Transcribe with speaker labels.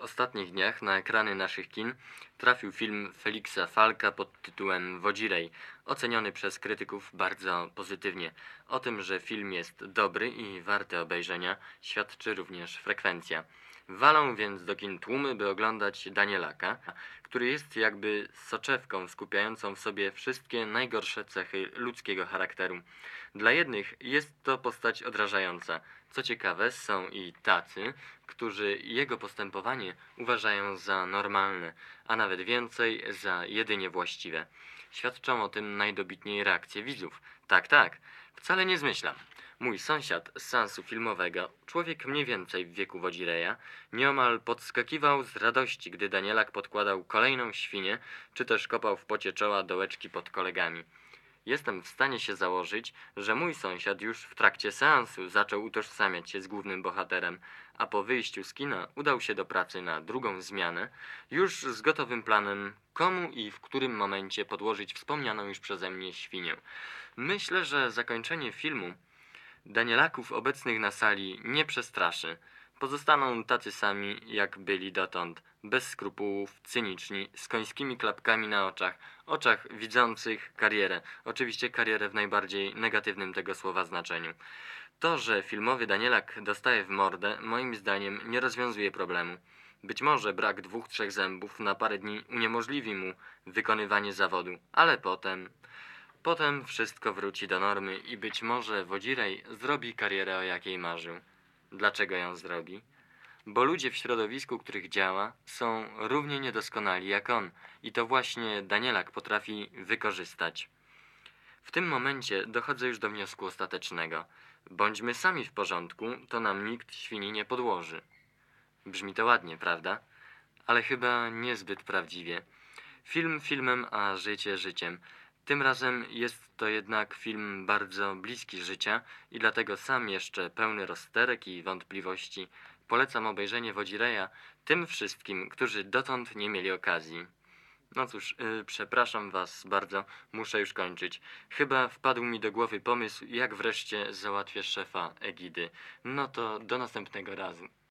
Speaker 1: ostatnich dniach na ekrany naszych kin trafił film Feliksa Falka pod tytułem Wodzirej, oceniony przez krytyków bardzo pozytywnie. O tym, że film jest dobry i warty obejrzenia, świadczy również frekwencja. Walą więc do kin tłumy, by oglądać Danielaka, który jest jakby soczewką skupiającą w sobie wszystkie najgorsze cechy ludzkiego charakteru. Dla jednych jest to postać odrażająca. Co ciekawe, są i tacy, którzy jego postępowanie uważają za normalne, a nawet więcej, za jedynie właściwe. Świadczą o tym najdobitniej reakcje widzów. Tak, tak, wcale nie zmyślam. Mój sąsiad z seansu filmowego, człowiek mniej więcej w wieku Wodzireja, nieomal podskakiwał z radości, gdy Danielak podkładał kolejną świnię, czy też kopał w pocie czoła dołeczki pod kolegami. Jestem w stanie się założyć, że mój sąsiad już w trakcie seansu zaczął utożsamiać się z głównym bohaterem, a po wyjściu z kina udał się do pracy na drugą zmianę, już z gotowym planem, komu i w którym momencie podłożyć wspomnianą już przeze mnie świnię. Myślę, że zakończenie filmu Danielaków obecnych na sali nie przestraszy. Pozostaną tacy sami, jak byli dotąd, bez skrupułów, cyniczni, z końskimi klapkami na oczach widzących karierę, oczywiście karierę w najbardziej negatywnym tego słowa znaczeniu. To, że filmowy Danielak dostaje w mordę, moim zdaniem nie rozwiązuje problemu. Być może brak 2-3 zębów na parę dni uniemożliwi mu wykonywanie zawodu, ale potem wszystko wróci do normy i być może Wodzirej zrobi karierę, o jakiej marzył. Dlaczego ją zrobi? Bo ludzie w środowisku, których działa, są równie niedoskonali jak on i to właśnie Danielak potrafi wykorzystać. W tym momencie dochodzę już do wniosku ostatecznego. Bądźmy sami w porządku, to nam nikt świni nie podłoży. Brzmi to ładnie, prawda? Ale chyba niezbyt prawdziwie. Film filmem, a życie życiem. Tym razem jest to jednak film bardzo bliski życia i dlatego sam jeszcze pełny rozterek i wątpliwości polecam obejrzenie Wodzireja tym wszystkim, którzy dotąd nie mieli okazji. No cóż, przepraszam was bardzo, muszę już kończyć. Chyba wpadł mi do głowy pomysł, jak wreszcie załatwię szefa Egidy. No to do następnego razu.